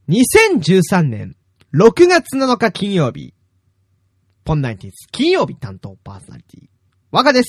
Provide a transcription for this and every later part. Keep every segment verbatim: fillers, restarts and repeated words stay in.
にせんじゅうさんねんろくがつなのか金曜日、ポンナインティーズ金曜日担当パーソナリティ、若です。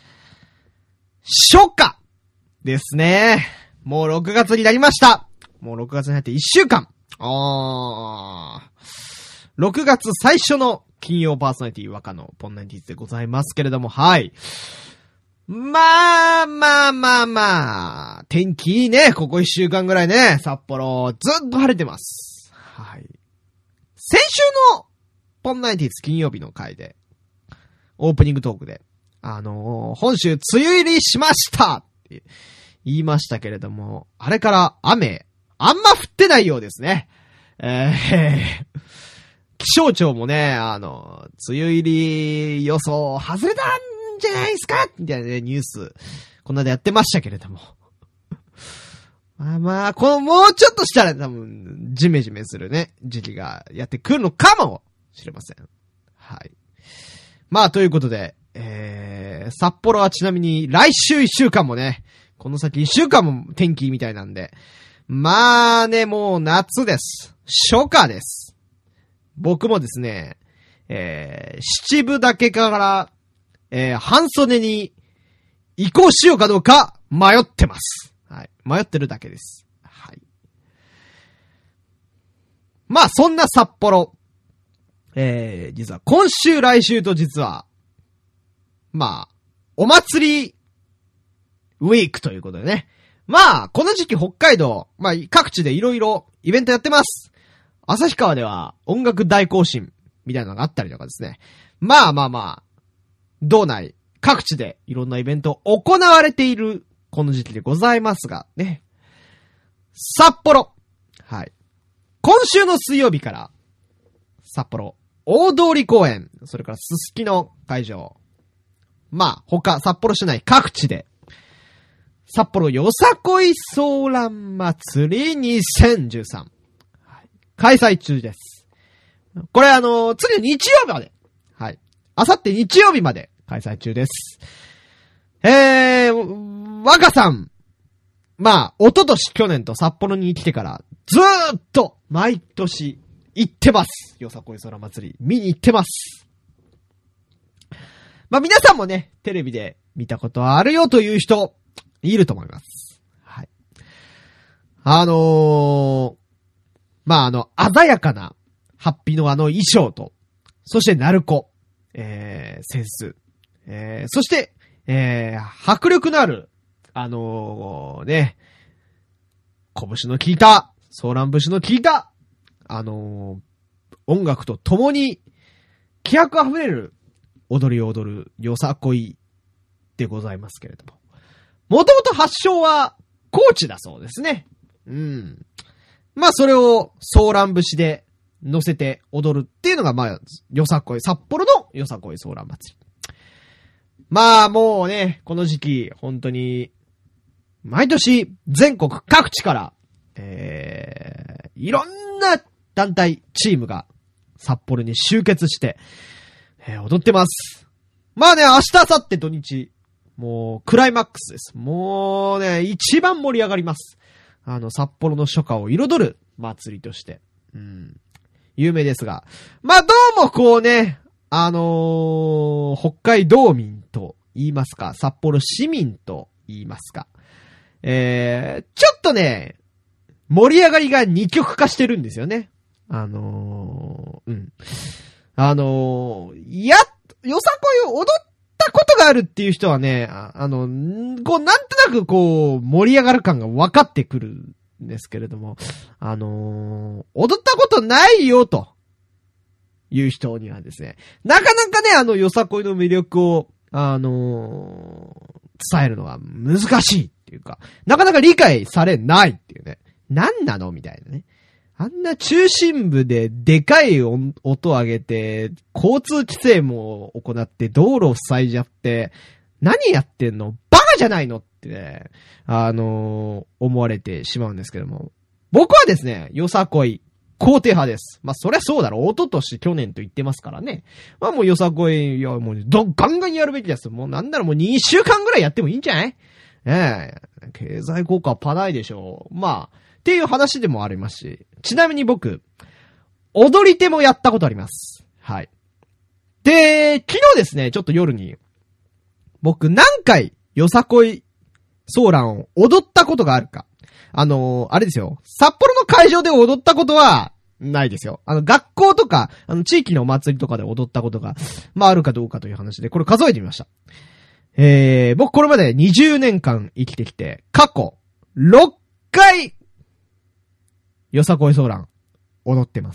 初夏ですね。もうろくがつになりました。もうろくがつに入っていっしゅうかん。あー。ろくがつ最初の金曜パーソナリティ若のポンナインティーズでございますけれども、はい。まあまあまあまあ、天気いいね。ここいっしゅうかんぐらいね、札幌ずっと晴れてます。はい。先週のポンナインティーズ金曜日の回で、オープニングトークで、あのー、本州梅雨入りしましたって言いましたけれども、あれから雨、あんま降ってないようですね。えー、気象庁もね、あの、梅雨入り予想外れたんじゃないですかみたいなね、ニュース、こんなでやってましたけれども。まあまあ、このもうちょっとしたら多分、ジメジメするね、時期がやってくるのかもしれません。はい。まあ、ということで、えー、札幌はちなみに来週いっしゅうかんもね、この先いっしゅうかんも天気みたいなんで、まあね、もう夏です。初夏です。僕もですね、えー、七分だけから、えー、半袖に移行しようかどうか迷ってます。はい。迷ってるだけです。はい。まあ、そんな札幌。えー、実は今週来週と実は、まあ、お祭りウィークということでね。まあ、この時期北海道、まあ各地でいろいろイベントやってます。旭川では音楽大行進みたいなのがあったりとかですね。まあまあまあ、道内各地でいろんなイベント行われているこの時期でございますがね。札幌。はい。今週の水曜日から札幌大通公園、それからすすきの会場。まあ他札幌市内各地で札幌よさこいソーラン祭りにせんじゅうさん、はい、開催中です。これあのー、次の日曜日まで、はい、あさって日曜日まで開催中です。えー、若さん、まあ、一昨年去年と札幌に来てからずーっと毎年行ってます。よさこいソーラン祭り見に行ってます。まあ皆さんもね、テレビで見たことあるよという人、いると思います。はい。あのー、まあ、あの、鮮やかな、ハッピーのあの衣装と、そして鳴子、えー、センス、えー、そして、えー、迫力のある、あのー、ね、拳の効いた、ソーラン節の効いた、あのー、音楽と共に、気迫あふれる、踊りを踊る、よさこいでございますけれども。もともと発祥は高知だそうですね。うん。まあそれをソーラン節で乗せて踊るっていうのがまあよさこい、札幌のよさこいソーラン祭り。まあもうね、この時期本当に毎年全国各地から、えー、いろんな団体、チームが札幌に集結して、えー、踊ってます。まあね、明日、明後日土日、もう、クライマックスです。もうね、一番盛り上がります。あの、札幌の初夏を彩る祭りとして。うん。有名ですが。まあ、どうもこうね、あのー、北海道民と言いますか、札幌市民と言いますか。えー、ちょっとね、盛り上がりが二極化してるんですよね。あのー、うん。あのー、や、よさこいを踊ったことがあるっていう人はね、あ, あの、こう、なんとなくこう、盛り上がる感が分かってくるんですけれども、あのー、踊ったことないよという人にはですね、なかなかね、あの、よさこいの魅力を、あのー、伝えるのは難しいっていうか、なかなか理解されないっていうね、何なのみたいなね。あんな中心部ででかい音を上げて、交通規制も行って道路を塞いじゃって、何やってんのバカじゃないのってね、あのー、思われてしまうんですけども。僕はですね、よさこい、肯定派です。まあ、そりゃそうだろう。一昨年、去年と言ってますからね。まあもうよさこい、いやもうど、ガンガンやるべきです。もうなんならもうにしゅうかんぐらいやってもいいんじゃない？ええ、経済効果はパないでしょう。まあ、 っていう話でもありますし、ちなみに僕、踊り手もやったことあります。はい。で、昨日ですね、ちょっと夜に、僕何回、よさこいソーランを踊ったことがあるか。あのー、あれですよ。札幌の会場で踊ったことは、ないですよ。あの、学校とか、あの、地域のお祭りとかで踊ったことが、まあ、あるかどうかという話で、これ数えてみました。えー、僕これまでにじゅうねんかん生きてきて、過去、ろっかい、よさこいソーラン、踊ってます。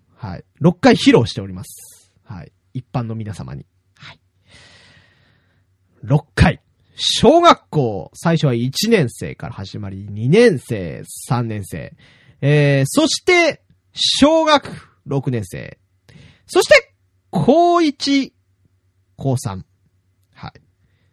はい。ろっかい披露しております。はい。一般の皆様に。はい。ろっかい。小学校、最初はいちねん生から始まり、にねん生、さんねん生。えー、そして、小学ろくねん生。そして、高いち、高さん。はい。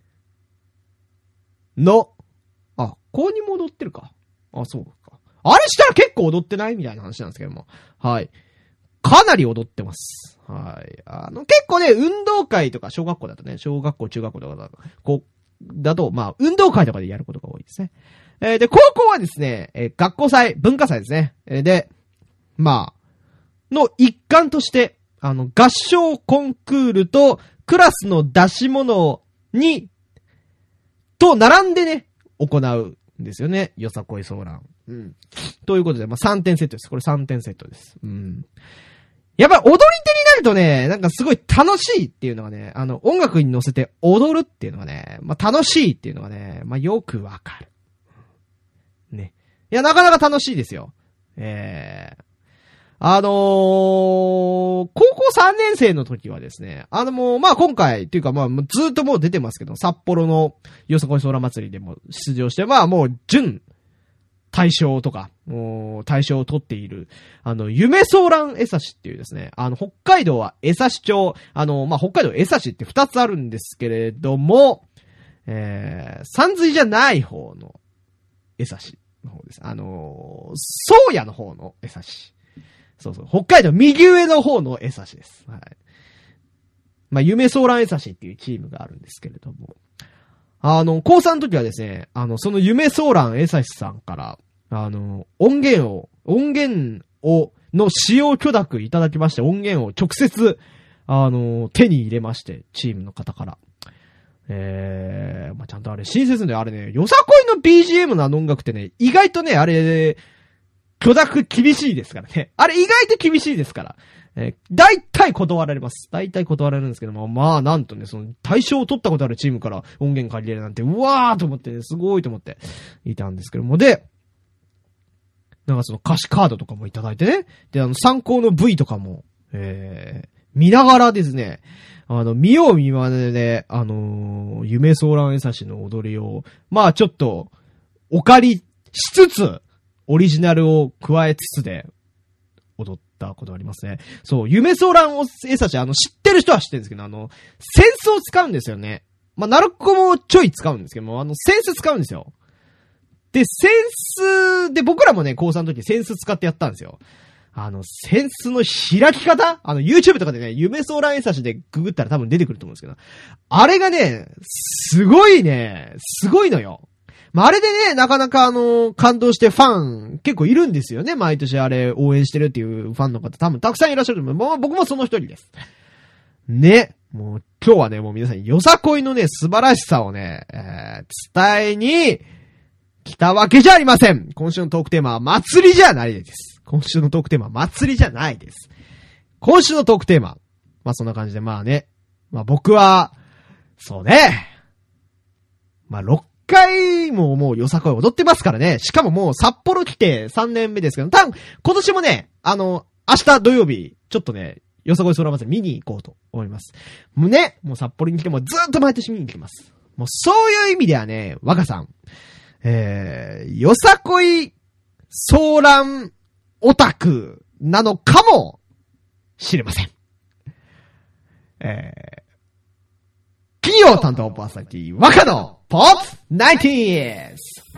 の、あ、高にも踊ってるか。あ、そうか。あれしたら結構踊ってないみたいな話なんですけども。はい。かなり踊ってます。はい。あの、結構ね、運動会とか、小学校だとね、小学校、中学校とかだと、こう、だと、まあ、運動会とかでやることが多いですね。えー、で、高校はですね、えー、学校祭、文化祭ですね。えー、で、まあ、の一環として、あの、合唱コンクールと、クラスの出し物に、と並んでね、行うんですよね。よさこいソーラン。うん。ということで、まあ、さんてんセットです。これさんてんセットです。うん。やっぱり踊り手になるとね、なんかすごい楽しいっていうのがね、あの、音楽に乗せて踊るっていうのがね、まあ、楽しいっていうのがね、まあ、よくわかる。ね。いや、なかなか楽しいですよ。えー。あのー、高校さんねん生の時はですね、あのもう、まあ、今回、っていうかまあ、ずっともう出てますけど、札幌のよさこいソーラン祭りでも出場して、まあ、もう、準大賞とか、もう、大賞を取っている、あの、夢ソーラン江差っていうですね、あの、北海道は江差町、あの、まあ、北海道江差って二つあるんですけれども、えー、山水じゃない方の江差の方です。あの、宗谷の方の江差。そうそう。北海道右上の方の江差です。はい。まあ、夢ソーラン江差っていうチームがあるんですけれども。あの、高さんの時はですね、あの、その夢ソーラン江差さんから、あの、音源を、音源を、の使用許諾いただきまして、音源を直接、あの、手に入れまして、チームの方から。えー、まあ、ちゃんとあれ、親切であれね、よさこいの ビージーエム のあの音楽ってね、意外とね、あれ、許諾厳しいですからね。あれ意外と厳しいですから。えー、大体断られます。大体断られるんですけども、まあなんとね、その対象を取ったことあるチームから音源借りれるなんて、うわーと思って、ね、すごいと思っていたんですけども、で、なんかその歌詞カードとかもいただいてね、で、あの参考の V とかも、えー、見ながらですね、あの、見よう見まねで、あのー、夢ソーラン江差の踊りを、まあちょっと、お借りしつつ、オリジナルを加えつつで踊ったことありますね。そう、夢ソーラン江差、あの、知ってる人は知ってるんですけど、あの、センスを使うんですよね。まあ、ナルコもちょい使うんですけども、あの、センス使うんですよ。で、センス、で、僕らもね、高さんの時センス使ってやったんですよ。あの、センスの開き方あの、YouTube とかでね、夢ソーラン江差でググったら多分出てくると思うんですけど、あれがね、すごいね、すごいのよ。まあ、あれでね、なかなかあの、感動してファン結構いるんですよね。毎年あれ応援してるっていうファンの方多分たくさんいらっしゃると思う。もう僕もその一人です。ね。もう今日はね、もう皆さんよさこいのね、素晴らしさをね、えー、伝えに来たわけじゃありません。今週のトークテーマは祭りじゃないです。今週のトークテーマは祭りじゃないです。今週のトークテーマ。まあそんな感じでまあね。まあ僕は、そうね。まあろっかいももうよさこい踊ってますからね。しかももう札幌来てさんねんめですけど、多分今年もね、あの、明日土曜日、ちょっとね、よさこいソーラン祭り見に行こうと思います。もうね、もう札幌に来てもずっと毎年見に来てます。もうそういう意味ではね、若さん、えー、よさこいソーランオタクなのかもしれません。えー、企業担当パーソナリティ若のポップナインティーンス。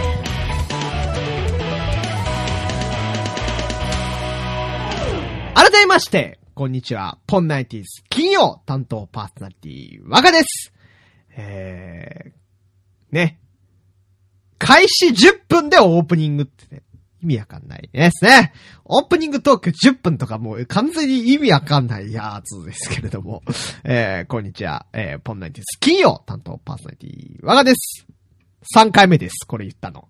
改めまして、こんにちは。ポンナイティーズ金曜担当パーソナリティ、若です。えー、ね。開始じゅっぷんでオープニングってね、意味わかんないですね。オープニングトークじゅっぷんとかもう完全に意味わかんないやつですけれども。えー、こんにちは。えー、ポンナイティーズ金曜担当パーソナリティ、若です。さんかいめです。これ言ったの。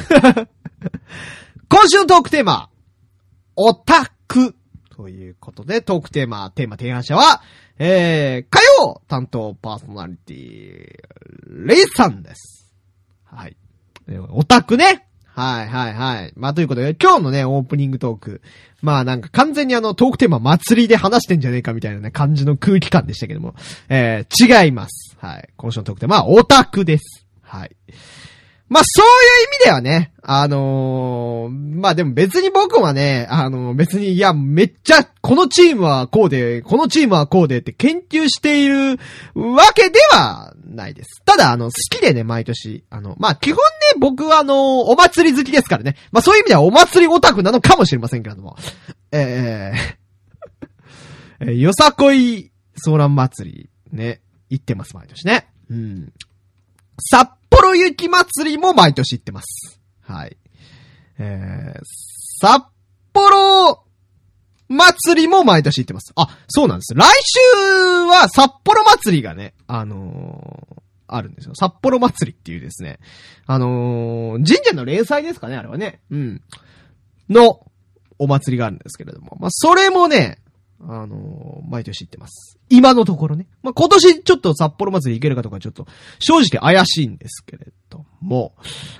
今週のトークテーマ、オタクということで、トークテーマ、テーマ提案者は、えー、火曜担当パーソナリティ、レイさんです。はい。オタクね。はいはいはい。まあということで、今日のね、オープニングトーク。まあなんか完全にあのトークテーマ祭りで話してんじゃねえかみたいなね、感じの空気感でしたけども。えー、違います。はい。今週のトークテーマはオタクです。はい。まあそういう意味ではね、あのー、まあでも別に僕はね、あのー、別にいやめっちゃこのチームはこうで、このチームはこうでって研究しているわけではないです。ただあの好きでね、毎年、あの、まあ基本ね、僕はあのー、お祭り好きですからね。まあそういう意味ではお祭りオタクなのかもしれませんけれども。えー、えよさこいソーラン祭りね、行ってます、毎年ね。うん。札幌雪祭りも毎年行ってます。はい。えー、札幌祭りも毎年行ってます。あ、そうなんです。来週は札幌祭りがね、あのー、あるんですよ。札幌祭りっていうですね、あのー、神社の例祭ですかね、あれはね。うん。のお祭りがあるんですけれども。まあ、それもね、あのー、毎年行ってます。今のところね。まあ、今年ちょっと札幌祭り行けるかとかちょっと正直怪しいんですけれども、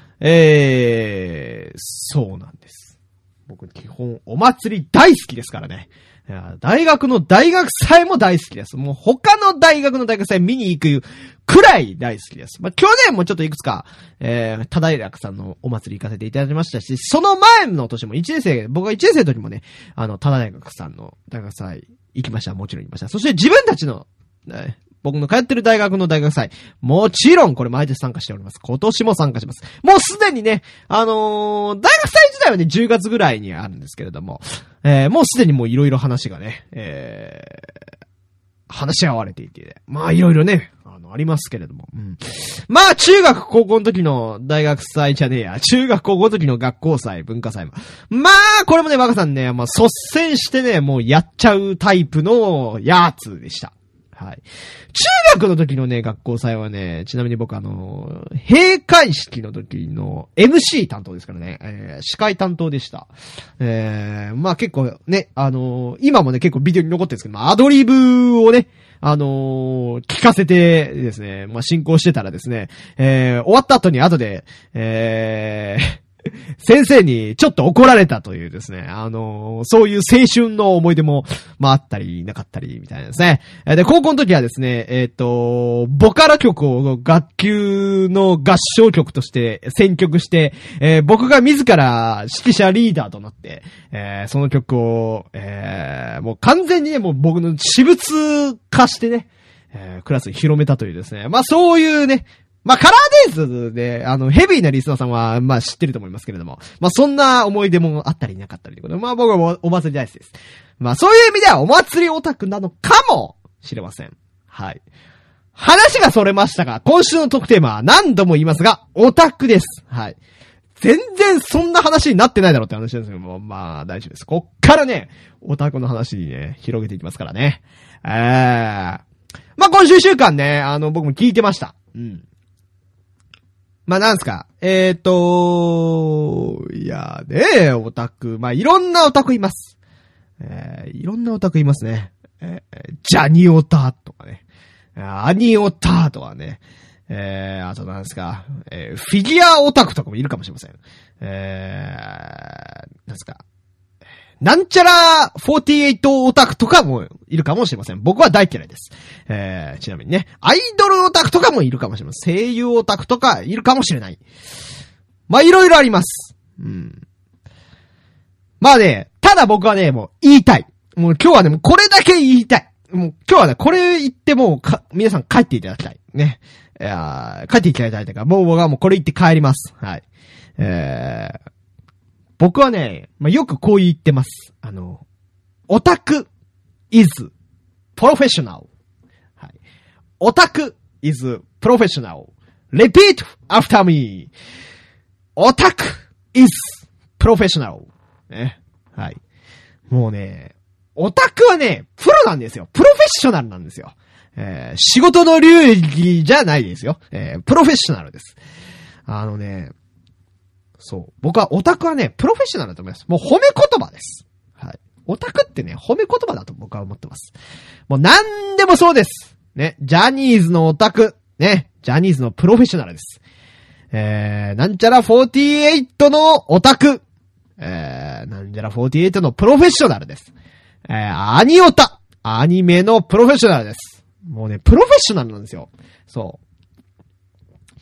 えー、そうなんです。僕基本お祭り大好きですからね。いや大学の大学祭も大好きです。もう他の大学の大学祭見に行くくらい大好きです。まあ、去年もちょっといくつか、えー、忠楽さんのお祭り行かせていただきましたし、その前の年もいちねん生、僕がいちねん生の時もね、あの、忠楽さんの大学祭行きました。もちろん行きました。そして自分たちの、ね、僕の通ってる大学の大学祭、もちろんこれ毎年参加しております。今年も参加します。もうすでにね、あのー、大学祭自体はね、じゅうがつぐらいにあるんですけれども、えー、もうすでにもういろいろ話がね、えー、話し合われていて、まあいろいろね、あの、ありますけれども、うん。まあ中学高校の時の大学祭じゃねえや、中学高校の時の学校祭、文化祭も。まあ、これもね、若さんね、まあ率先してね、もうやっちゃうタイプのやつでした。はい。中学の時のね、学校祭はね、ちなみに僕あの、閉会式の時の エムシー 担当ですからね、えー、司会担当でした。えー、まあ結構ね、あのー、今もね、結構ビデオに残ってるんですけど、まあアドリブをね、あのー、聞かせてですね、まあ進行してたらですね、えー、終わった後に後で、えー、先生にちょっと怒られたというですね、あのー、そういう青春の思い出も、まああったり、なかったり、みたいなですね。で、高校の時はですね、えっと、ボカロ曲を学級の合唱曲として選曲して、えー、僕が自ら指揮者リーダーとなって、えー、その曲を、えー、もう完全にね、もう僕の私物化してね、えー、クラスに広めたというですね、まあそういうね、まあ、カラーデイズで、あの、ヘビーなリスナーさんは、まあ、知ってると思いますけれども、まあ、そんな思い出もあったりなかったりということで、まあ、僕はお, お祭り大好きです。まあ、そういう意味では、お祭りオタクなのかもしれません。はい。話がそれましたが、今週の特テーマは何度も言いますが、オタクです。はい。全然そんな話になってないだろうって話なんですけども、まあ、大丈夫です。こっからね、オタクの話にね、広げていきますからね。えー。まあ、今週一週間ね、あの、僕も聞いてました。うん。まあ、なんすか。えーと、いやね、オタク。まあ、いろんなオタクいます。えー、いろんなオタクいますね。えー、ジャニオタとかね。アニオタとかね。えー、あとなんですか。えー、フィギュアオタクとかもいるかもしれません。えー、なんすか。なんちゃらフォーティーエイトオタクとかもいるかもしれません。僕は大嫌いです。えー、ちなみにね、アイドルオタクとかもいるかもしれません。声優オタクとかいるかもしれない。まあ、いろいろあります。うん。まあね、ただ僕はね、もう言いたい。もう今日はね、もうこれだけ言いたい。もう今日はね、これ言ってもうか、皆さん帰っていただきたい。ね。いやー、帰っていただきたいというか、もう僕はもうこれ言って帰ります。はい。えー、僕はね、まあ、よくこう言ってます。あの、オタク is professional. はい。オタク is professional.Repeat after me. オタク is professional. ね。はい。もうね、オタクはね、プロなんですよ。プロフェッショナルなんですよ。えー、仕事の流儀じゃないですよ。えー、プロフェッショナルです。あのね、そう。僕はオタクはね、プロフェッショナルだと思います。もう褒め言葉です。はい。オタクってね、褒め言葉だと僕は思ってます。もう何でもそうです。ね。ジャニーズのオタク。ね。ジャニーズのプロフェッショナルです。えー、なんちゃらよんじゅうはちのオタク。えー、なんちゃらよんじゅうはちのプロフェッショナルです。えー、アニオタ。アニメのプロフェッショナルです。もうね、プロフェッショナルなんですよ。そう。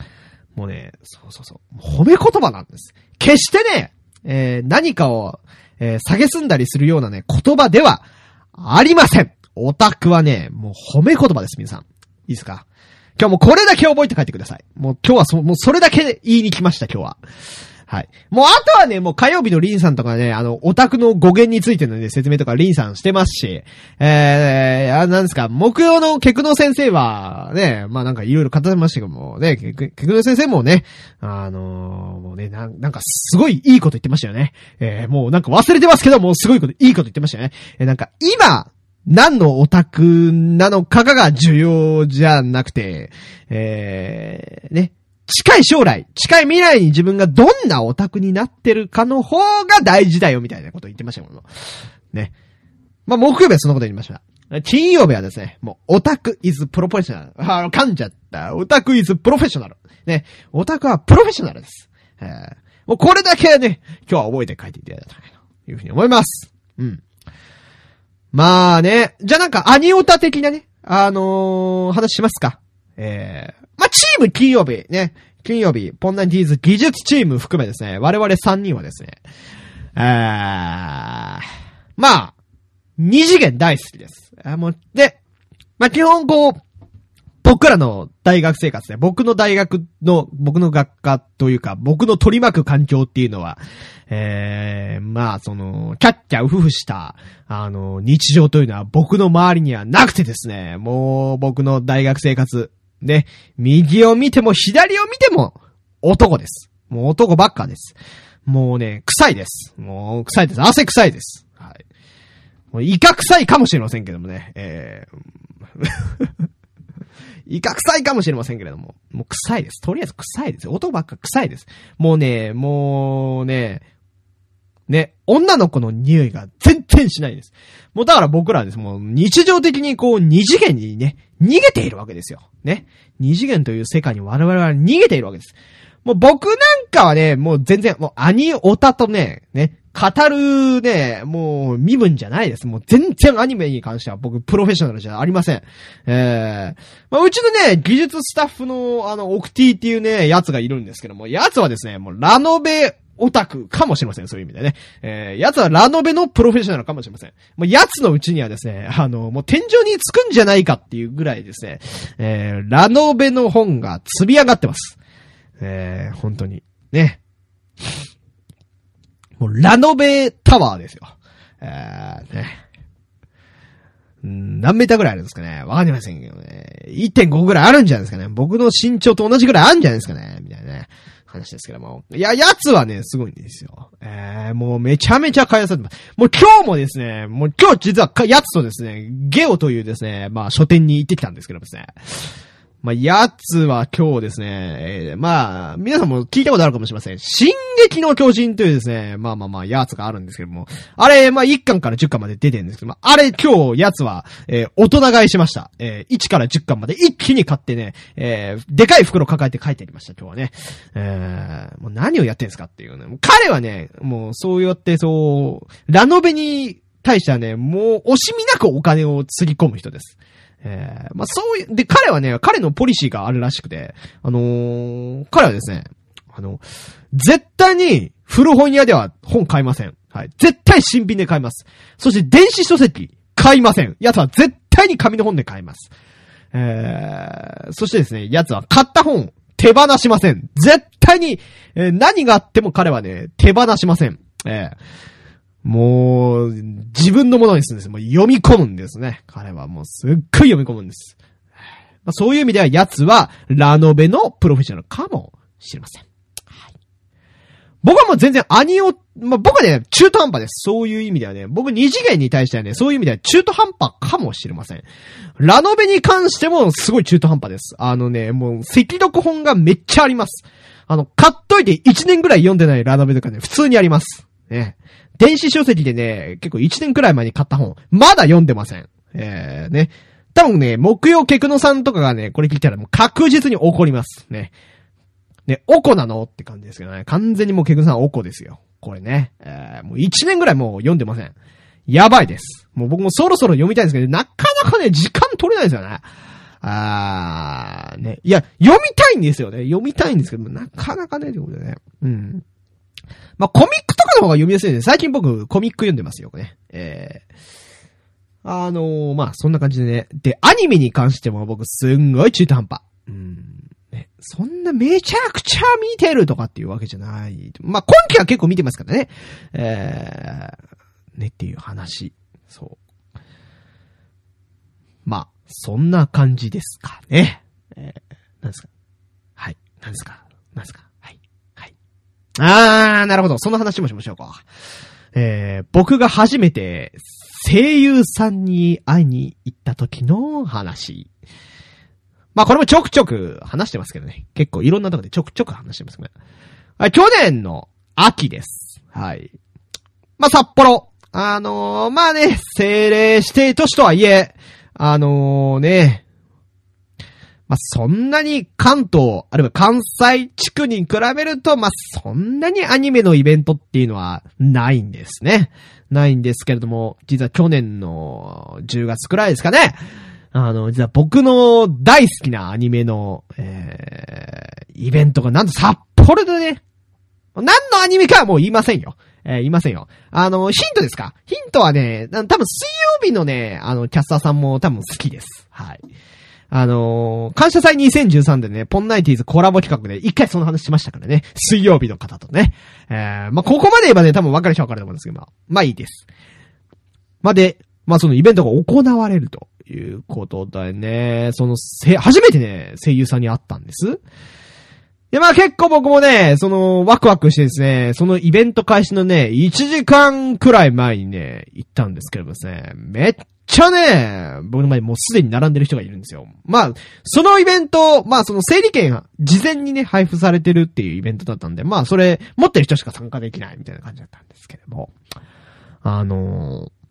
もうね、そうそうそう。褒め言葉なんです。決してね、えー、何かを、えー、蔑んだりするようなね、言葉ではありません。オタクはね、もう褒め言葉です、皆さん。いいですか？今日もこれだけ覚えて帰ってください。もう今日はそ、もうそれだけ言いに来ました、今日は。はい。もうあとはね、もう火曜日のリンさんとかね、あの、オタクの語源についてのね、説明とかリンさんしてますし、えー、あ、なんですか、木曜のケクノ先生は、ね、まあなんかいろいろ語ってましたけども、ね、ケクノ先生もね、あのー、もうね、な、なんかすごいいいこと言ってましたよね。えー、もうなんか忘れてますけど、もうすごいこと、いいこと言ってましたよね。えー、なんか今、何のオタクなのかが重要じゃなくて、えー、ね。近い将来、近い未来に自分がどんなオタクになってるかの方が大事だよみたいなことを言ってましたもんね。まあ、木曜日はそのこと言いました。金曜日はですね、もうオタク is professional。あ、噛んじゃった。オタク is professional。ね。オタクはプロフェッショナルです。えー、もうこれだけね、今日は覚えて書いていただいたらというふうに思います。うん。まあね、じゃあなんかアニオタ的なね、あのー、話しますか。えー、まあ、チーム金曜日ね、金曜日、ポンナンティーズ技術チーム含めですね、我々さんにんはですね、えー、まあ、二次元大好きです。あもうで、まあ、基本こう、僕らの大学生活で、僕の大学の、僕の学科というか、僕の取り巻く環境っていうのは、えー、まあ、その、キャッキャウフフした、あの、日常というのは僕の周りにはなくてですね、もう僕の大学生活、ね、右を見ても左を見ても男です。もう男ばっかです。もうね、臭いです。もう臭いです。汗臭いです。はい。もうイカ臭いかもしれませんけどもね、えー、イカ臭いかもしれませんけれども、もう臭いです。とりあえず臭いです。男ばっか臭いです。もうね、もうね、ね、女の子の匂いが全然しないです。もうだから僕らはです。もう日常的にこう二次元にね、逃げているわけですよ。ね。二次元という世界に我々は逃げているわけです。もう僕なんかはね、もう全然、もうアニオタとね、ね、語るね、もう身分じゃないです。もう全然アニメに関しては僕プロフェッショナルじゃありません。えー、まあ、うちのね、技術スタッフのあの、オクティっていうね、やつがいるんですけども、やつはですね、もうラノベオタクかもしれません。そういう意味でね。えー、やつはラノベのプロフェッショナルかもしれません。もうやつのうちにはですね、あの、もう天井につくんじゃないかっていうぐらいですね、えー、ラノベの本が積み上がってます。えー、本当に。ね。もうラノベタワーですよ。えー、ね。ん何メーターぐらいあるんですかね。わかりませんけどね。いってんご ぐらいあるんじゃないですかね。僕の身長と同じぐらいあるんじゃないですかね。みたいなね。話ですけども。いや、やつはね、すごいんですよ。えー、もうめちゃめちゃ開発されてます。もう今日もですね、もう今日実はやつとですね、ゲオというですね、まあ書店に行ってきたんですけどですね。まあ、やつは今日ですね、えー、まあ、皆さんも聞いたことあるかもしれません。進撃の巨人というですね、まあまあまあ、やつがあるんですけども、あれ、まあ、いっかんからじゅっかんまで出てるんですけども、あれ今日、やつは、えー、大人買いしました。えー、いちからじゅっかんまで一気に買ってね、えー、でかい袋抱えて帰ってきました、今日はね。えー、もう何をやってんですかっていうね。彼はね、もうそうやってそう、ラノベに対してはね、もう惜しみなくお金をつぎ込む人です。えー、まあ、そういう、で、彼はね、彼のポリシーがあるらしくて、あのー、彼はですね、あの、絶対に古本屋では本買いません。はい。絶対新品で買います。そして電子書籍買いません。やつは絶対に紙の本で買います。えー、そしてですね、やつは買った本手放しません。絶対に、えー、何があっても彼はね、手放しません。えーもう、自分のものにするんです。もう読み込むんですね。彼はもうすっごい読み込むんです。まあ、そういう意味では、奴は、ラノベのプロフェッショナルかもしれません。はい、僕はもう全然アニオ、まあ、僕はね、中途半端です。そういう意味ではね、僕二次元に対してはね、そういう意味では中途半端かもしれません。ラノベに関してもすごい中途半端です。あのね、もう、赤読本がめっちゃあります。あの、買っといていちねんぐらい読んでないラノベとかね、普通にあります。ね。電子書籍でね、結構いちねんくらい前に買った本、まだ読んでません。えー、ね。多分ね、木曜ケクノさんとかがね、これ聞いたらもう確実に怒ります。ね。ね、おこなのって感じですけどね。完全にもうケクノさんおこですよ。これね。えー、もういちねんぐらいもう読んでません。やばいです。もう僕もそろそろ読みたいんですけど、なかなかね、時間取れないですよね。あー、ね。いや、読みたいんですよね。読みたいんですけど、なかなかね、ということでね。うん。まあ、コミックとかの方が読みやすいんで、最近僕コミック読んでますよね。えー、あのー、まあ、そんな感じでね。で、アニメに関しても僕すんごい中途半端。うん。ね。そんなめちゃくちゃ見てるとかっていうわけじゃない。まあ、今期は結構見てますからね。えー、ねっていう話。そう。まあ、そんな感じですかね。えー、なんですかはい。なんですかなんですかはい。はい。あー、なるほど。その話もしましょうか。えー、僕が初めて声優さんに会いに行った時の話。まあこれもちょくちょく話してますけどね。結構いろんなところでちょくちょく話してますけどね。去年の秋です。はい。まあ札幌。あのー、まあね、政令指定都市とはいえ、あのー、ね、まあ、そんなに関東、あるいは関西地区に比べると、まあ、そんなにアニメのイベントっていうのはないんですね。ないんですけれども、実は去年のじゅうがつくらいですかね。あの、実は僕の大好きなアニメの、えー、イベントがなんと札幌でね、何のアニメかはもう言いませんよ。えー、言いませんよ。あの、ヒントですか？ヒントはね、多分水曜日のね、あの、キャスターさんも多分好きです。はい。あのー、感謝祭にせんじゅうさんでね、ポンナイティーズコラボ企画で一回その話しましたからね。水曜日の方とね。えー、まあ、ここまで言えばね、多分分かる人は分かると思うんですけど、まあ、まあいいです。まあ、で、まあ、そのイベントが行われるということでね、その、せ、初めてね、声優さんに会ったんです。で、まあ結構僕もね、その、ワクワクしてですね、そのイベント開始のね、いちじかんくらい前にね、行ったんですけどもですね、めっちゃね、僕の前にもうすでに並んでる人がいるんですよ。まあ、そのイベント、まあその整理券が事前にね、配布されてるっていうイベントだったんで、まあそれ、持ってる人しか参加できないみたいな感じだったんですけども、あのー、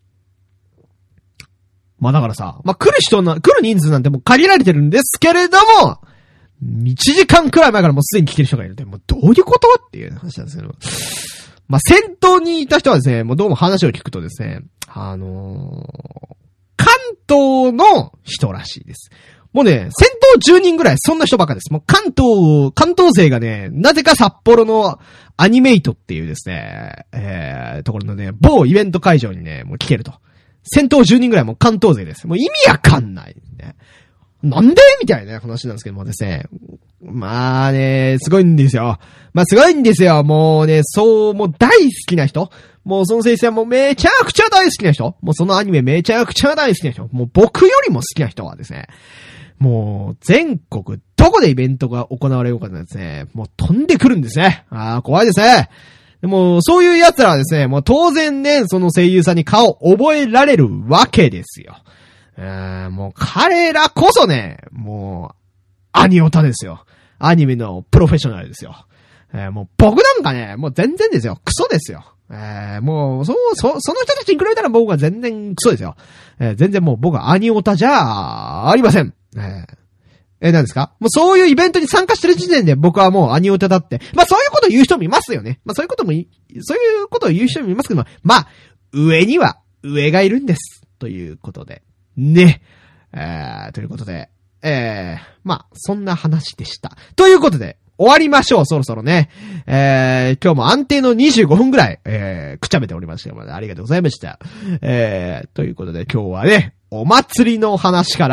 まあだからさ、まあ来る人な、来る人数なんてもう限られてるんですけれども、いちじかんくらい前からもうすでに来てる人がいるんで、もうどういうことっていう話なんですけど。まあ、先頭にいた人はですね、もうどうも話を聞くとですね、あのー、関東の人らしいです。もうね、先頭じゅうにんぐらいそんな人ばっかです。もう関東、関東勢がね、なぜか札幌のアニメイトっていうですね、えー、ところのね、某イベント会場にね、もう来てると。先頭じゅうにんぐらいもう関東勢です。もう意味わかんない、ね。なんでみたいな話なんですけどもですね。まあね、すごいんですよ。まあすごいんですよ。もうね、そう、もう大好きな人。もうその先生はもうめちゃくちゃ大好きな人。もうそのアニメめちゃくちゃ大好きな人。もう僕よりも好きな人はですね。もう全国どこでイベントが行われようかですね。もう飛んでくるんですね。ああ、怖いですね。でもそういう奴らはですね、もう当然ね、その声優さんに顔覚えられるわけですよ。えー、もう彼らこそね、もう、アニオタですよ。アニメのプロフェッショナルですよ。えー、もう僕なんかね、もう全然ですよ。クソですよ。えー、もう、そう、そ、その人たちに比べたら僕は全然クソですよ。えー、全然もう僕はアニオタじゃありません。えー、えー、何ですか？もうそういうイベントに参加してる時点で僕はもうアニオタだって。まあそういうことを言う人もいますよね。まあそういうこともい、そういうことを言う人もいますけども、まあ、上には上がいるんです。ということで。ね。えー、ということで、えー、まあ、そんな話でした。ということで、終わりましょう、そろそろね。えー、今日も安定のにじゅうごふんぐらい、えー、くちゃべておりましたので、ありがとうございました。えー、ということで今日はね、お祭りの話から、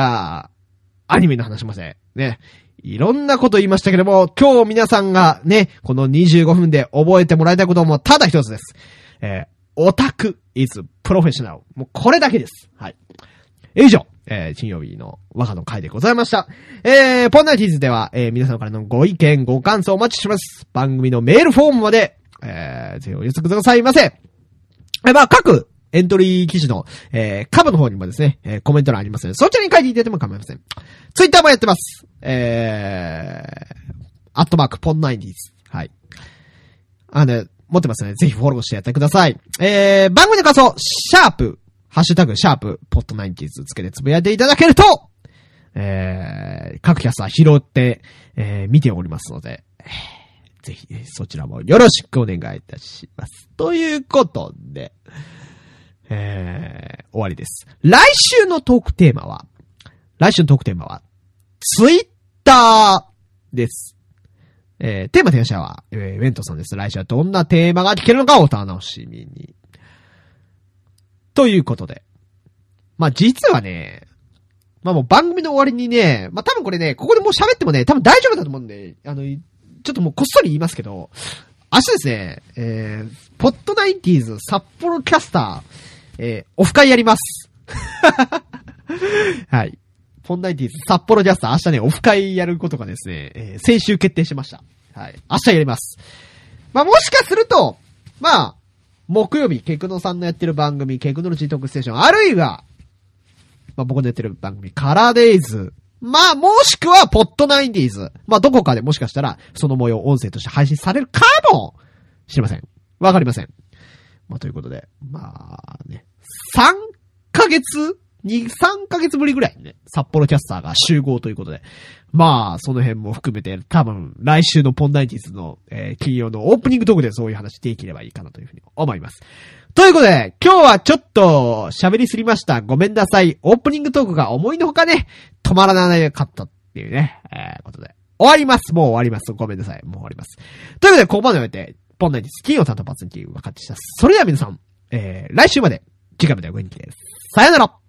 アニメの話しません。ね。いろんなこと言いましたけども、今日皆さんがね、このにじゅうごふんで覚えてもらいたいこともただ一つです。えー、 オタク is professional。もうこれだけです。はい。以上、えー、金曜日の和歌の会でございました。えー、ポンナイティーズでは、えー、皆様からのご意見、ご感想お待ちしてます。番組のメールフォームまで、えー、ぜひお寄せくださいませ。えー、まあ、各エントリー記事の、えー、カバの方にもですね、えー、コメント欄ありますので、そちらに書いていただいても構いません。ツイッターもやってます。えー、アットマークポンナイティーズ。はい。あの、ね、持ってますので、ぜひフォローしてやってください。えー、番組の感想、シャープ、ハッシュタグ、シャープ、ポッドナインティーズつけてつぶやいていただけると、えー、各キャスター拾って、えー、見ておりますので、えー、ぜひ、そちらもよろしくお願いいたします。ということで、えー、終わりです。来週のトークテーマは、来週のトークテーマは、ツイッターです。えー、テーマ提案者は、えー、ウェントさんです。来週はどんなテーマが聞けるのかお楽しみに。ということで。まあ、実はね、まあもう番組の終わりにね、まあ多分これね、ここでもう喋ってもね、多分大丈夫だと思うんで、あの、ちょっともうこっそり言いますけど、明日ですね、えー、ポッドナインティーズ札幌キャスター、えー、オフ会やります。はい。ポッドナインティーズ札幌キャスター明日ね、オフ会やることがですね、えー、先週決定しました。はい。明日やります。まあもしかすると、まあ、木曜日、ケクノさんのやってる番組、ケクノロジートークステーション、あるいは、まあ僕のやってる番組、カラーデイズ。まあ、もしくは、ポッドナインティーズ。まあ、どこかでもしかしたら、その模様、音声として配信されるかもしれません。わかりません。まあ、ということで、まあね、さんかげつに、さんかげつぶりぐらいにね、札幌キャスターが集合ということで、まあ、その辺も含めて、多分、来週のポンナイティーズの、えー、金曜のオープニングトークでそういう話できればいいかなというふうに思います。ということで、今日はちょっと喋りすぎました。ごめんなさい。オープニングトークが思いのほかね、止まらなかったっていうね、えー、ことで。終わります。もう終わります。ごめんなさい。もう終わります。ということで、ここまで終えて、ポンナイティーズ金曜担当パーソナリティ分かってした。それでは皆さん、えー、来週まで、次回までお元気です。さよなら。